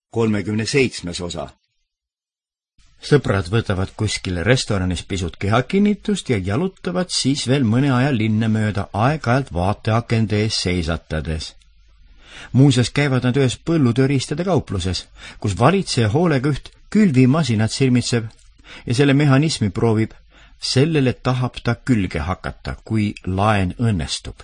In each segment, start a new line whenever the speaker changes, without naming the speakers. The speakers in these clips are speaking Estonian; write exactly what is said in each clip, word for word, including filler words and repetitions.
kolmekümne seitsmes osa.
Sõbrad võtavad kuskil restoranis pisut kehakinnitust ja jalutavad siis veel mõne aja linna mööda aeg-ajalt vaateakende ees seisatades. Muuseas käivad nad ühes põllutööristade kaupluses, kus valitseja hoolega üht külvimasinat silmitseb ja selle mehhanismi proovib. Sellele tahab ta külge hakata, kui laen õnnestub.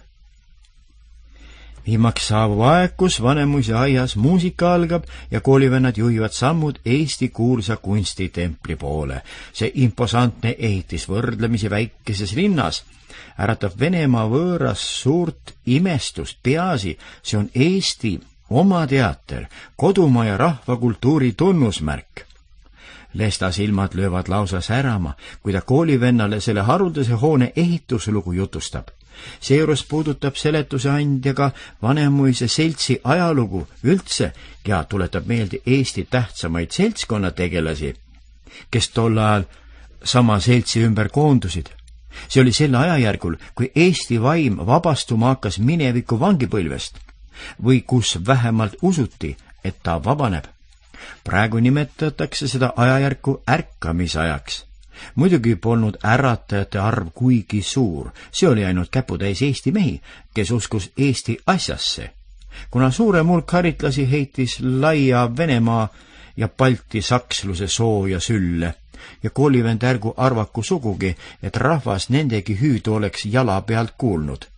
Viimaks saabub aeg, kus Vanemuise aias muusika algab ja koolivennad juhivad sammud Eesti kuulsa kunstitempli poole. See imposantne ehitis võrdlemisi väikeses linnas äratab Venemaa võõras suurt imestust. Peaasi, see on Eesti oma teater, kodumaa ja rahvakultuuri tunnusmärk. Lesta silmad löövad lausa särama, kui ta koolivennale selle haruldase hoone ehituslugu jutustab. Seejuures puudutab seletuse andjaga Vanemuise seltsi ajalugu üldse ja tuletab meelde Eesti tähtsamaid seltskonnategelasi, kes tol ajal sama seltsi ümber koondusid. See oli selle ajajärgul, kui Eesti vaim vabastuma hakkas mineviku vangipõlvest või kus vähemalt usuti, et ta vabaneb. Praegu nimetatakse seda ajajärku ärkamisajaks. Muidugi polnud äratajate arv kuigi suur, see oli ainult käputäis Eesti mehi, kes uskus Eesti asjasse. Kuna suurem hulk haritlasi heitis laia Venemaa ja Balti saksluse soo ja sülle ja koolivend ärgu arvaku sugugi, et rahvas nendegi hüüdu oleks jala pealt kuulnud.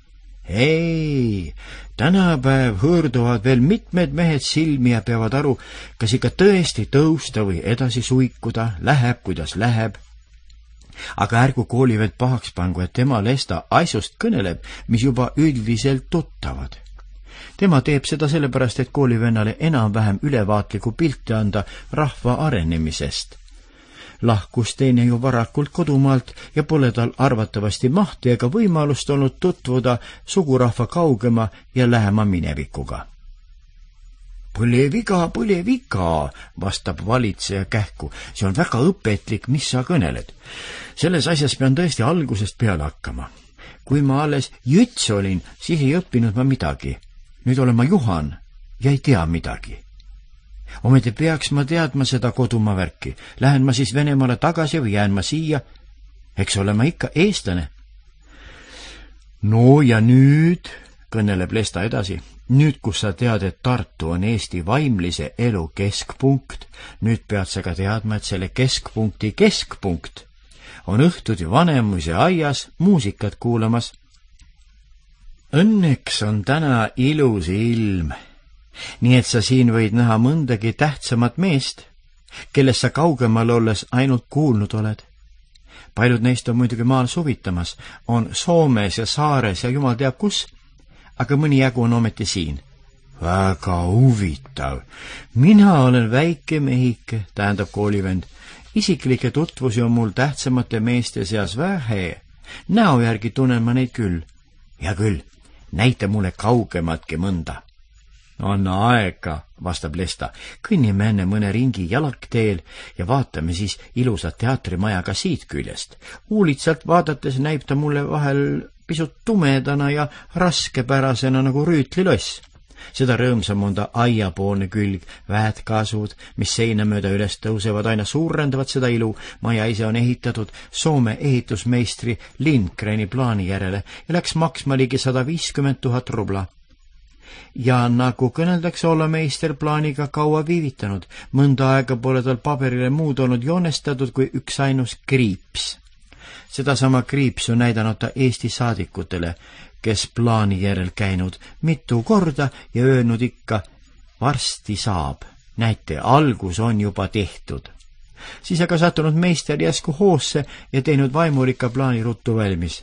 Ei, tänapäev hõõrduvad veel mitmed mehed silmi ja peavad aru, kas ikka tõesti tõusta või edasi suikuda, läheb kuidas läheb. Aga ärgu koolivend pahaks pangu, et tema Lesta asjust kõneleb, mis juba üldiselt tuttavad. Tema teeb seda sellepärast, et koolivennale enam-vähem ülevaatliku pilti anda rahva arenemisest. Lahkus teine ju varakult kodumaalt ja pole tal arvatavasti mahti ega võimalust olnud tutvuda sugurahva kaugema ja lähema minevikuga. Põle viga, põle viga, vastab valitseja kähku. See on väga õpetlik, mis sa kõneled. Selles asjas pean tõesti algusest peale hakkama. Kui ma alles jüts olin, siis ei õppinud ma midagi. Nüüd olen ma Juhan ja ei tea midagi. Ometi peaks ma teadma seda kodumaa värki. Lähen ma siis Venemaale tagasi või jään ma siia? Eks ole ma ikka eestlane. No ja nüüd, kõneleb Lesta edasi, nüüd kus sa tead, et Tartu on Eesti vaimlise elu keskpunkt, nüüd pead sa ka teadma, et selle keskpunkti keskpunkt on õhtud ja Vanemuise aias muusikat kuulamas. Õnneks on täna ilus ilm. Nii et sa siin võid näha mõndagi tähtsamat meest, kellest sa kaugemal olles ainult kuulnud oled. Paljud neist on muidugi maal suvitamas, on Soomes ja Saares ja jumal teab kus, aga mõni jagu on ometi siin. Väga huvitav. Mina olen väike mehike, tähendab koolivend. Isiklikke tutvusi on mul tähtsamate meeste seas vähe. Näo järgi tunnen ma neid küll. Ja küll, näita mulle kaugematki mõnda. Anna aega, vastab Lesta. Kõnnime enne mõne ringi jalagteel ja vaatame siis ilusat teatrimaja ka siit küljest. Uulitsalt vaadates näib ta mulle vahel pisut tumedana ja raskepärasena nagu rüütliloss. Seda rõõmsam on ta aiapoolne külg, väetkasvud, mis seina mööda üles tõusevad, aina suurendavad seda ilu. Maja ise on ehitatud Soome ehitusmeistri Lindgreni plaani järele ja läks maksma ligi sada viiskümmend tuhat rubla. Ja nagu kõneldakse, olla meister plaaniga kaua viivitanud. Mõnda aega pole tal paberile muud olnud joonestatud kui üks ainus kriips. Sedasama kriipsu näidanud ta Eesti saadikutele, kes plaani järel käinud mitu korda ja öelnud ikka, varsti saab. Näite, algus on juba tehtud. Siis aga sattunud meister jäsku hoosse ja teinud vaimurikka plaani ruttu valmis.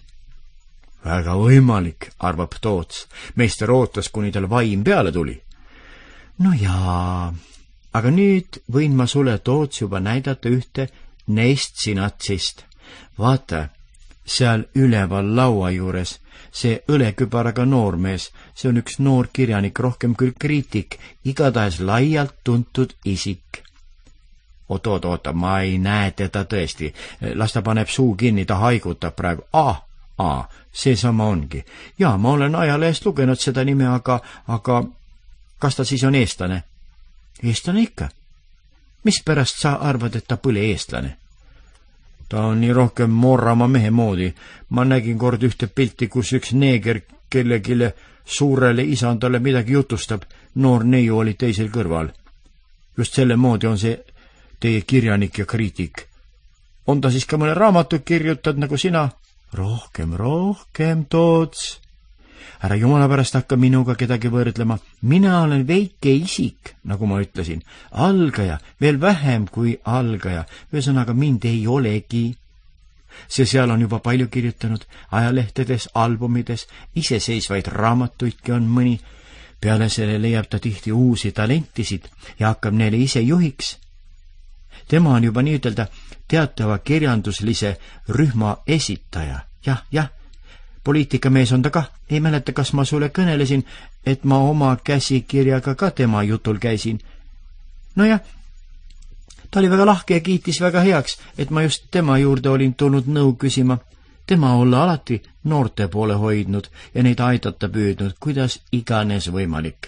Väga võimalik, arvab Toots. Meister ootas, kuni tal vaim peale tuli. No jaa, aga nüüd võin ma sulle, Toots, juba näidata ühte neist sinatsist. Vaata, seal üleval laua juures, see õlekübaraga noormees, see on üks noor kirjanik, rohkem küll kriitik, igatahes laialt tuntud isik. Oot, oot, oota, ma ei näe teda tõesti. Las ta paneb suu kinni, ta haigutab praegu. Ah, Aa, seesama ongi. Jaa, ma olen ajalehest lugenud seda nime, aga, aga kas ta siis on eestlane? Eestlane ikka. Mispärast sa arvad, et ta põle eestlane? Ta on nii rohkem Mooramaa mehe moodi. Ma nägin kord ühte pilti, kus üks neeger kellegile suurele isandale midagi jutustab. Noor neiu oli teisel kõrval. Just selle moodi on see teie kirjanik ja kriitik. On ta siis ka mõne raamatu kirjutad nagu sina? Rohkem, rohkem, Toots. Ära jumala pärast hakka minuga kedagi võrdlema. Mina olen väike isik, nagu ma ütlesin. Algaja, veel vähem kui algaja. Ühesõnaga mind ei olegi. See seal on juba palju kirjutanud. Ajalehtedes, albumides, iseseisvaid raamatuidki on mõni. Peale selle leiab ta tihti uusi talentisid ja hakkab neile ise juhiks. Tema on juba nii ütelda teatava kirjanduslise rühma esitaja. Jah, jah. Poliitikamees on ta ka. Ei mäleta, kas ma sulle kõnelesin, et ma oma käsikirjaga ka tema jutul käisin. No jah, ta oli väga lahke ja kiitis väga heaks, et ma just tema juurde olin tulnud nõu küsima. Tema olla alati noorte poole hoidnud ja neid aidata püüdnud, kuidas iganes võimalik.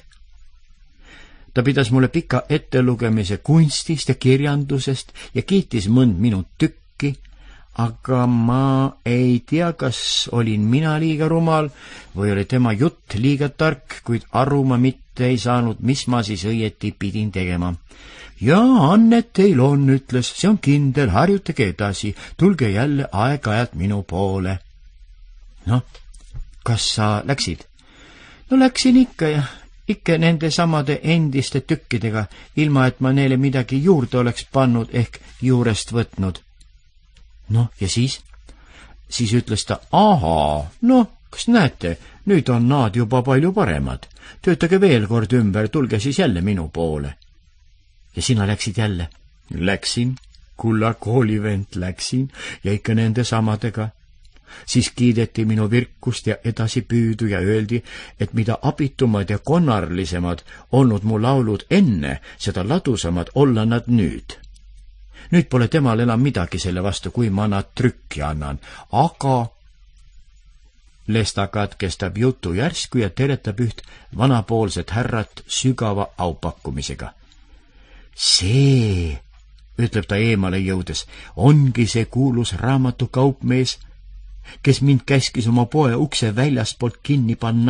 Ta pidas mulle pika ettelugemise kunstist ja kirjandusest ja kiitis mõnd minu tükki, aga ma ei tea, kas olin mina liiga rumal või oli tema jutt liiga tark, kuid aru ma mitte ei saanud, mis ma siis õieti pidin tegema. Ja annet teil on, ütles, see on kindel, harjutage edasi, tulge jälle aeg-ajalt minu poole. Noh, kas sa läksid? No läksin ikka ja ikka nende samade endiste tükkidega, ilma et ma neile midagi juurde oleks pannud ehk juurest võtnud. Noh, ja siis? Siis ütles ta, ahaa, noh, kas näete, nüüd on nad juba palju paremad. Töötage veel kord ümber, tulge siis jälle minu poole. Ja sina läksid jälle? Läksin, kulla koolivent läksin ja ikka nende samadega. Siis kiideti minu virkust ja edasipüüdu ja öeldi, et mida abitumad ja konarlisemad olnud mu laulud enne, seda ladusamad olla nad nüüd. Nüüd pole temal enam midagi selle vastu, kui ma nad trükki annan, aga Lesta katkestab jutu järsku ja teretab üht vanapoolset härrat sügava aupakkumisega. See, ütleb ta eemale jõudes, ongi see kuulus raamatukaupmees, kes mind käskis oma poe ukse väljaspoolt kinni panna.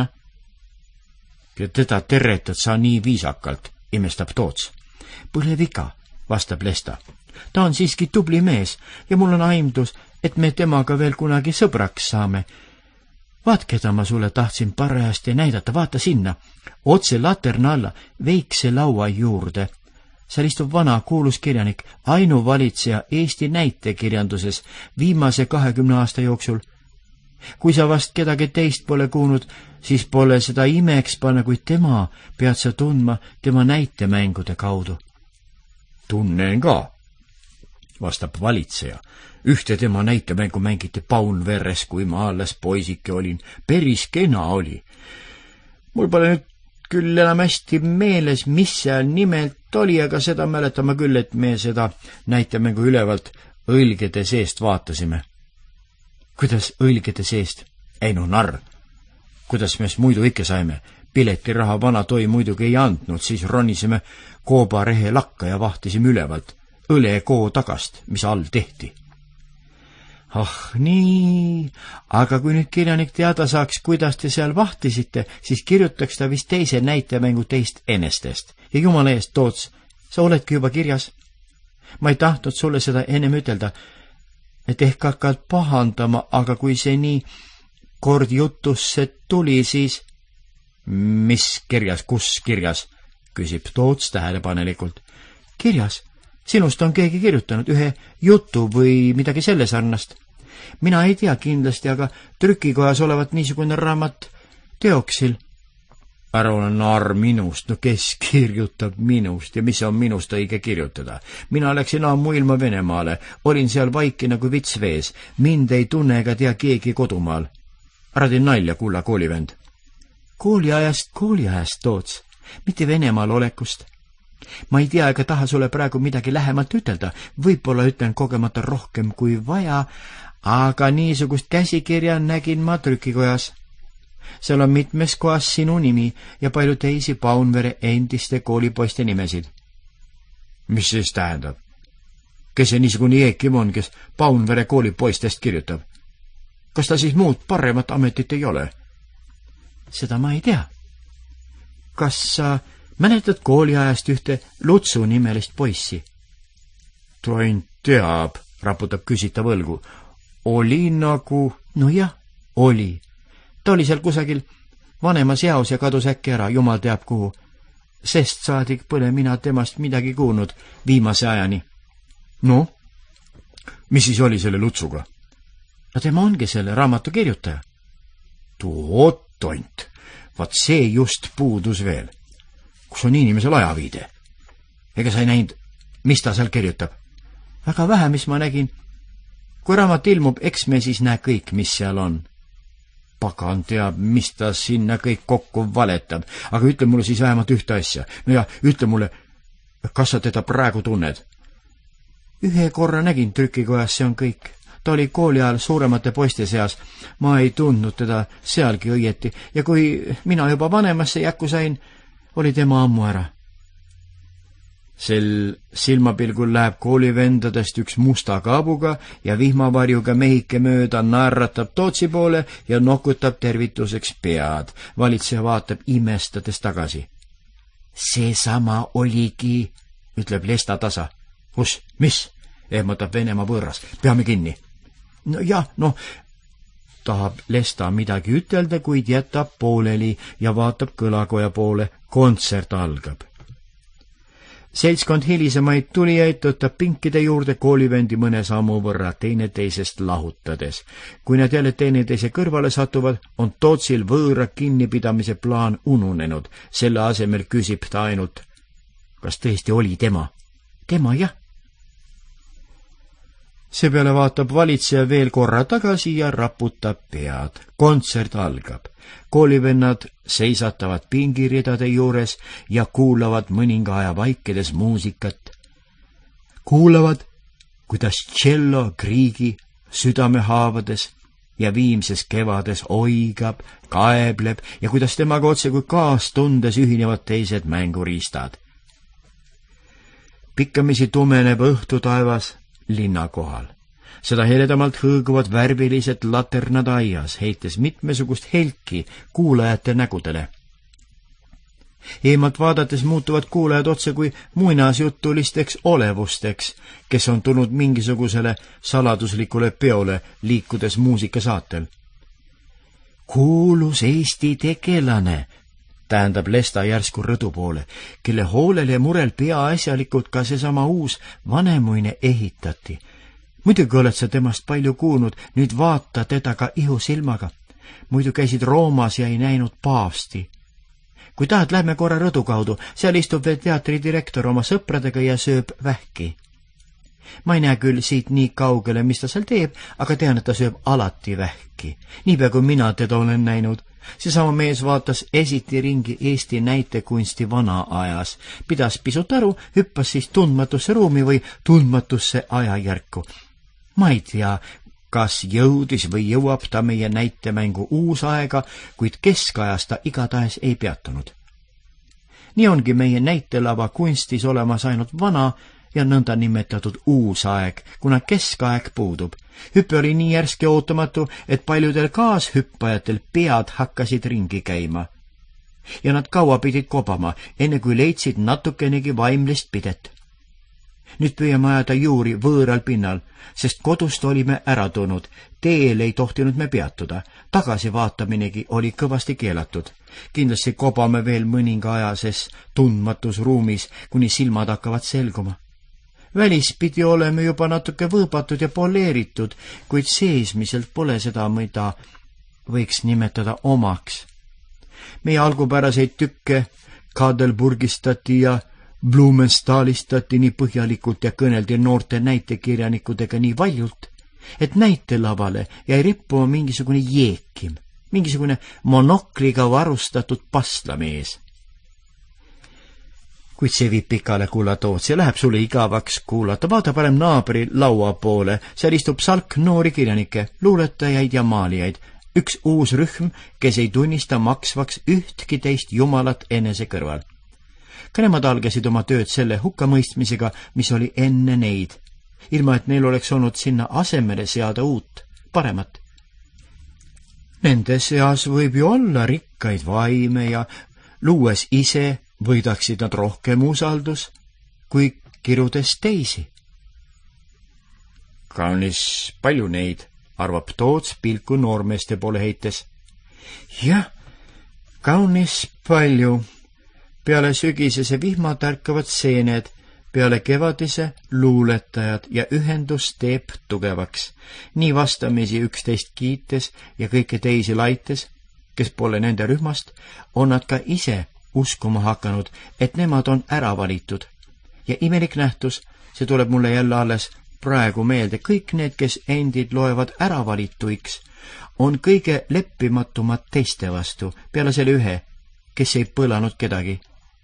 Ja teda teretad sa nii viisakalt, imestab Toots. Põle viga, vastab Lesta. Ta on siiski tubli mees ja mul on aimdus, et me temaga veel kunagi sõbraks saame. Vaat, keda ma sulle tahtsin parajasti näidata, vaata sinna, otse laterna alla, veikse laua juurde. Seal istub vana kuulus kirjanik, ainuvalitseja Eesti näitekirjanduses viimase kahekümne aasta jooksul. Kui sa vast kedagi teist pole kuulnud, siis pole seda imeks panna, kuid tema pead sa tundma tema näitemängude kaudu. Tunnen ka, vastab valitseja. Ühte tema näitemängu mängiti Paunverres, kui ma alles poisike olin. Päris kena oli. Mul pole nüüd küll enam hästi meeles, mis seal nimelt oli, aga seda mäletama küll, et me seda näitemängu ülevalt õlgede seest vaatasime. Kuidas õlgede seest? Ei no narr. Kuidas me muidu ikka saime? Piletiraha vana toi muidugi ei andnud, siis ronisime koobarehe lakka ja vahtisime ülevalt õlekoo tagast, mis all tehti. Ah, nii, aga kui nüüd kirjanik teada saaks, kuidas te seal vahtisite, siis kirjutaks ta vist teise näitemängu teist enestest. Ja jumala eest, Toots, sa oledki juba kirjas. Ma ei tahtnud sulle seda ennem ütelda, et ehk hakkad pahandama, aga kui see nii kord jutusse tuli, siis... Mis kirjas, kus kirjas? Küsib Toots tähelepanelikult. Kirjas? Sinust on keegi kirjutanud ühe jutu või midagi selle sarnast. Mina ei tea kindlasti, aga trükikojas olevat niisugune raamat teoksil. Ära ole narr minust, no kes kirjutab minust ja mis on minust õige kirjutada? Mina läksin ammu ilma Venemaale, olin seal vaiki nagu vits vees, mind ei tunne ega tea keegi kodumaal. Ära tee nalja, kulla koolivend. Kooliajast, kooliajast, Toots, mitte Venemaal olekust. Ma ei tea ega taha sulle praegu midagi lähemalt ütelda, võib-olla ütlen kogemata rohkem kui vaja, aga niisugust käsikirja nägin ma trükikojas. Seal on mitmes kohas sinu nimi ja palju teisi Paunvere endiste koolipoiste nimesid. Mis siis tähendab? Kes see niisugune Jeekim on, kes Paunvere kooli poistest kirjutab? Kas ta siis muud paremat ametit ei ole?
Seda ma ei tea. Kas sa mäletad kooliajast ühte Lutsu nimelist poissi?
Toin teab, raputab küsitav õlgu. Oli nagu...
No jah, oli. Ta oli seal kusagil vanemas jaos ja kadus äkki ära, jumal teab kuhu. Sest saadik pole mina temast midagi kuulnud viimase ajani.
No, mis siis oli selle Lutsuga?
No tema ongi selle raamatu kirjutaja.
Toot, tont, vaat see just puudus veel. Kus on inimesel ajaviide? Ega sa ei näinud, mis ta seal kirjutab?
Väga vähe, mis ma nägin. Kui raamat ilmub, eks me siis näe kõik, mis seal on.
Pagan teab, mis ta sinna kõik kokku valetab, aga ütle mulle siis vähemalt ühte asja. No ja, ütle mulle, kas sa teda praegu tunned?
Ühe korra nägin trükikojas, see on kõik. Ta oli kooli ajal suuremate poiste seas. Ma ei tundnud teda sealgi õieti ja kui mina juba vanemasse jäkku sain, oli tema ammu ära.
Sel silmapilgul läheb koolivendadest üks musta kaabuga ja vihmavarjuga mehike mööda naeratab Tootsi poole ja nokutab tervituseks pead. Valitseja vaatab imestades tagasi.
Seesama oligi,
ütleb Lesta tasa. Kus? Mis? Ehmatab Venemaa võõras. Peame kinni.
No jah, noh,
tahab Lesta midagi ütelda, kuid jätab pooleli ja vaatab kõlakoja poole. Kontsert algab.
Seltskond hilisemaid tulijaid tõttab pinkide juurde koolivendi mõne sammu võrra teineteisest lahutades. Kui nad jälle teineteise kõrvale satuvad, on Tootsil võõra kinnipidamise plaan ununenud. Selle asemel küsib ta ainult, kas tõesti oli tema? Tema, jah.
Seepeale vaatab valitseja veel korra tagasi ja raputab pead. Kontsert algab. Koolivennad seisatavad pingiridade juures ja kuulavad mõninga aja vaikides muusikat. Kuulavad, kuidas tšello kriigi südamehaavades ja viimses kevades oigab, kaebleb ja kuidas temaga otse kui kaastundes ühinevad teised mänguriistad. Pikkamisi tumeneb õhtutaevas linna kohal. Seda heledamalt hõõguvad värvilised laternad aias, heites mitmesugust helki kuulajate nägudele. Eemalt vaadates muutuvad kuulajad otse kui muinasjutulisteks olevusteks, kes on tulnud mingisugusele saladuslikule peole, liikudes muusikasaatel. Kuulus Eesti tegelane, tähendab Lesta järsku rõdu poole, kelle hoolel ja murel peaasjalikult ka seesama uus vanemuine ehitati. Muidugi oled sa temast palju kuulnud, nüüd vaata teda ka ihusilmaga. Muidu käisid Roomas ja ei näinud paavsti. Kui tahad, lähme korra rõdu kaudu, seal istub veel teatridirektor oma sõpradega ja sööb vähki. Ma ei näe küll siit nii kaugele, mis ta seal teeb, aga tean, et ta sööb alati vähki. Niipea kui mina teda olen näinud. Seesama mees vaatas esiti ringi Eesti näitekunsti vana ajas, pidas pisut aru, hüppas siis tundmatusse ruumi või tundmatusse ajajärku. Ma ei tea, kas jõudis või jõuab ta meie näitemängu uusaega, kuid keskajas ta igatahes ei peatunud. Nii ongi meie näitelava kunstis olemas ainult vana ja nõnda nimetatud uusaeg, kuna keskaeg puudub. Hüppe oli nii järsk ja ootamatu, et paljudel kaashüppajatel pead hakkasid ringi käima. Ja nad kaua pidid kobama, enne kui leidsid natukenegi vaimlist pidet. Nüüd püüame ajada juuri võõral pinnal, sest kodust olime ära tulnud. Teel ei tohtinud me peatuda. Tagasi vaataminegi oli kõvasti keelatud. Kindlasti kobame veel mõninga aja, sest tundmatus ruumis, kuni silmad hakkavad selguma. Välispidi oleme juba natuke võõbatud ja poleeritud, kuid seesmiselt pole seda, mida võiks nimetada omaks. Meie algupäraseid tükke Kadelburgistati ja Blumensthalistati nii põhjalikult ja kõneldi noorte näitekirjanikudega nii valjult, et näitelavale jäi rippuma mingisugune Jeekim, mingisugune monokliga varustatud paslamees. Kuid see viib pikale, kuula Toots, ja läheb sulle igavaks kuulata. Vaata parem naabri laua poole, seal istub salk noori kirjanikke, luuletajaid ja maalijaid. Üks uus rühm, kes ei tunnista maksvaks ühtki teist jumalat enese kõrval.
ka nemad algasid oma tööd selle hukkamõistmisega, mis oli enne neid, ilma et neil oleks olnud sinna asemele seada uut, paremat. Nende seas võib ju olla rikkaid vaime ja luues ise võidaksid nad rohkem usaldus, kui kirudes teisi. Kaunis palju neid, arvab Toots pilku noormeeste poole heites. Jah, kaunis palju. Peale sügisese vihma tärkavad seened, peale kevadise luuletajad ja ühendus teeb tugevaks. Nii vastamisi üksteist kiites ja kõike teisi laites, kes pole nende rühmast, on nad ka ise uskuma hakanud, et nemad on ära valitud. Ja imelik nähtus, see tuleb mulle jälle alles praegu meelde, kõik need, kes endid loevad ära valituiks, on kõige leppimatumad teiste vastu, peale selle ühe, kes ei põlanud kedagi.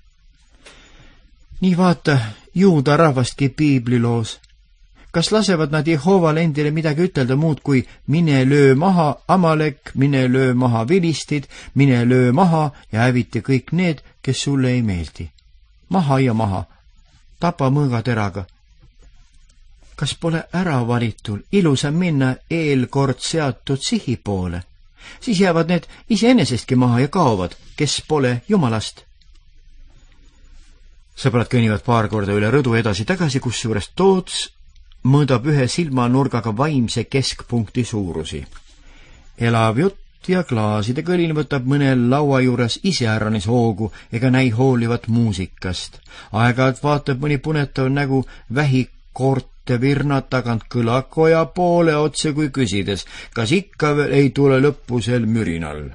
Nii vaata, juuda rahvastki piibliloos. Kas lasevad nad Jehoval endile midagi ütelda muud kui mine löö maha Amalek, mine löö maha vilistid, mine löö maha ja häviti kõik need, kes sulle ei meeldi. Maha ja maha, tapa mõõgateraga. Kas pole ära valitul ilusam minna eelkord seatud sihi poole? Siis jäävad need iseenesestki maha ja kaovad, kes pole jumalast. Sõbrad kõnnivad paar korda üle rõdu edasi-tagasi, kus juures Toots mõõdab ühe silmanurgaga vaimse keskpunkti suurusi. Elav jutt ja klaaside kõlin võtab mõnel laua juures iseäranis hoogu ega näi hoolivat muusikast. Aeg-ajalt vaatab mõni punetav nägu vähikorte virnad tagant kõlakoja poole otse kui küsides, kas ikka veel ei tule lõppu sel mürinal.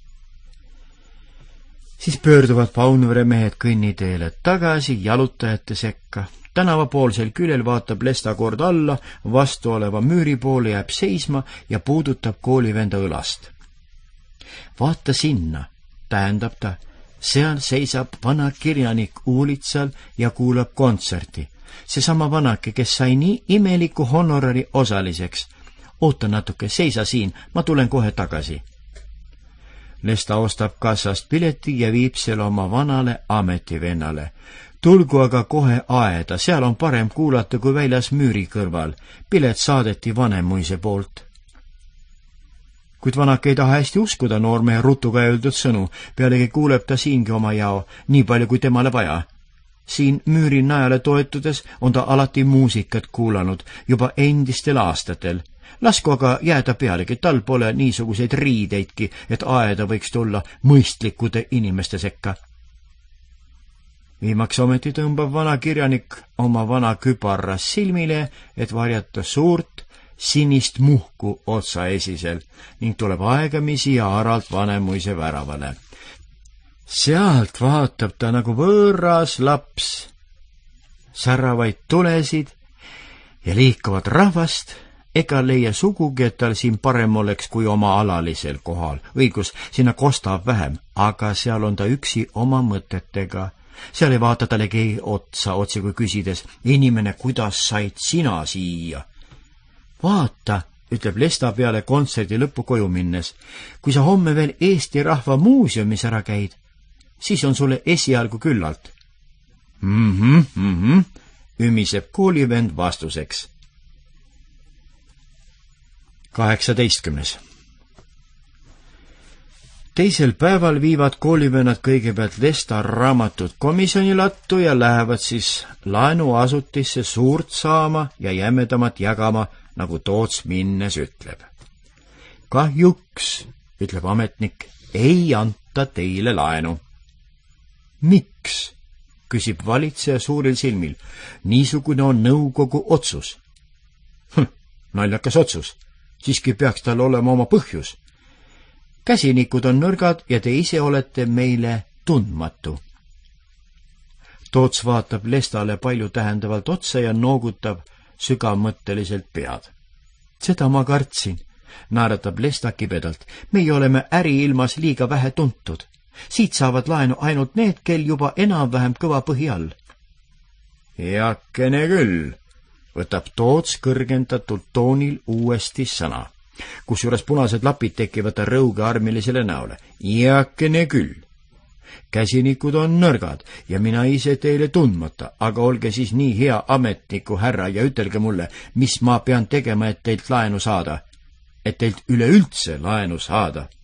Siis pöörduvad Paunvere mehed kõnniteele tagasi jalutajate sekka. Tänavapoolsel küljel vaatab Lesta kord alla, vastu oleva müüri poole jääb seisma ja puudutab koolivenda õlast. Vaata sinna, tähendab ta, seal seisab vana kirjanik uulitsal ja kuulab kontserti. Seesama vanake, kes sai nii imeliku honorari osaliseks. Oota natuke, seisa siin, ma tulen kohe tagasi. Lesta ostab kassast pileti ja viib selle oma vanale ametivennale. Tulgu aga kohe aeda, seal on parem kuulata kui väljas müüri kõrval. Pilet saadeti vanemuise poolt. Kuid vanake ei taha hästi uskuda noormehe rutuga öeldud sõnu, pealegi kuuleb ta siingi oma jao, nii palju kui temale vaja. Siin müüri najale toetudes on ta alati muusikat kuulanud, juba endistel aastatel. Lasku aga jääda pealegi, tal pole niisuguseid riideidki, et aeda võiks tulla mõistlikude inimeste sekka. Viimaks ometi tõmbab vana kirjanik oma vana küparras silmile, et varjata suurt sinist muhku otsa esisel ning tuleb aegamisi ja aralt vanemuise väravale. Sealt vaatab ta nagu võõras laps, säravaid tulesid ja liikuvat rahvast, ega leia sugugi, et tal siin parem oleks kui oma alalisel kohal. Õigus, sinna kostab vähem, aga seal on ta üksi oma mõtetega. Seal ei vaata talle keegi otsa, otse kui küsides, inimene, kuidas said sina siia? Vaata, ütleb Lesta peale kontserdi lõppu koju minnes, kui sa homme veel Eesti Rahva Muuseumis ära käid, siis on sulle esialgu küllalt. Mhm, mhm, ümiseb koolivend vastuseks. kaheksateistkümnes. Teisel päeval viivad koolivennad kõigepealt Lesta raamatut komisjonilattu ja lähevad siis laenuasutisse suurt saama ja jämedamat jagama, nagu Toots minnes ütleb. Kahjuks, ütleb ametnik, ei anta teile laenu. Miks? Küsib valitseja suuril silmil. Niisugune on nõukogu otsus. Hm, naljakas otsus. Siiski peaks tal olema oma põhjus. Käsinikud on nõrgad ja te ise olete meile tundmatu. Toots vaatab Lestale palju tähendavalt otsa ja noogutab sügavmõtteliselt pead. Seda ma kartsin, naeratab Lesta kibedalt. Meie oleme äriilmas liiga vähe tuntud. Siit saavad laenu ainult need, kel juba enam-vähem kõva põhi all. Heakene küll, võtab Toots kõrgendatult toonil uuesti sõna, kusjuures punased lapid tekivad ta rõuge armilisele näole. Heakene küll. käsinikud on nõrgad ja mina ise teile tundmata, aga olge siis nii hea ametniku härra ja ütelge mulle, mis ma pean tegema, et teilt laenu saada, et teilt üleüldse laenu saada.